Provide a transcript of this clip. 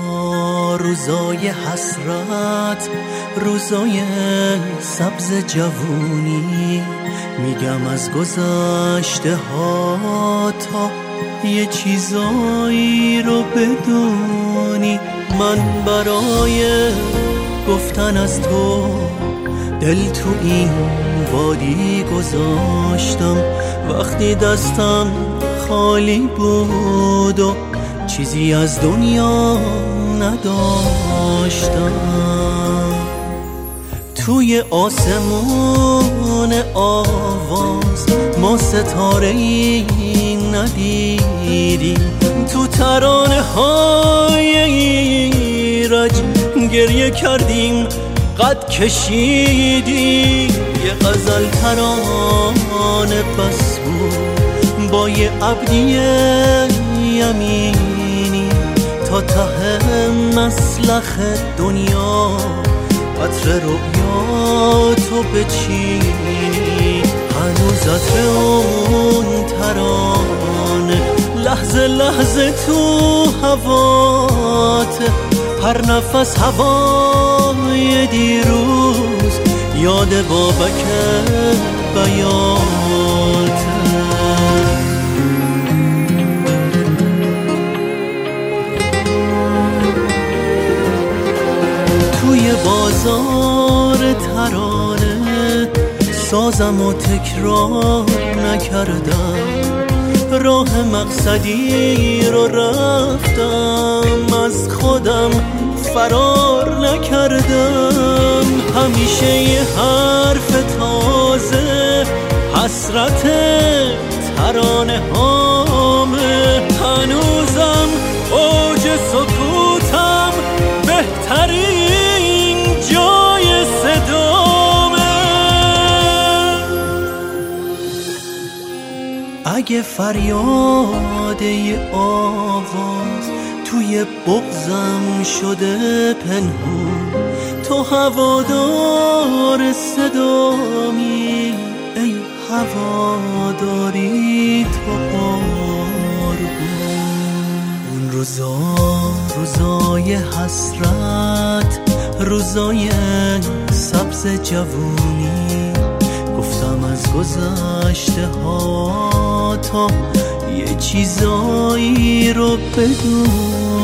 روزای حسرت، روزای سبز جوونی، میگم از گذشته ها تا یه چیزایی رو بدونی. من برای گفتن از تو دل تو این وادی گذاشتم، وقتی دستم خالی بود و چیزی از دنیا نداشتم. توی آسمون آواز ما ستاره‌ای ندیدیم، تو ترانه های ایرج گریه کردیم، قد کشیدیم. یه غزل ترانه بس بود با یه عبدی یمینی، تا ته مسلخ دنیا عطر رؤیاتو بچینی. هنوز عطر اون ترانه لحظه لحظه تو هواته، هر نفس هوای دیروز یاد بابک بیاته. توی بازار ترانه سازم و تکرار نکردم، راه مقصدی رو رفتم، از خودم فرار نکردم. همیشه یه حرف تازه حسرت ترانه هامه، هنوزم اوج سکوتم بهترین جای صدامه. اگه فریاد یه آواز توی بغضم شده پنهون، تو هوادار صدامی، ای هواداری تو قربون. اون روزای حسرت، روزای سبز جوونی، گفتم از گذشته ها تا یه چیزایی رو بدون.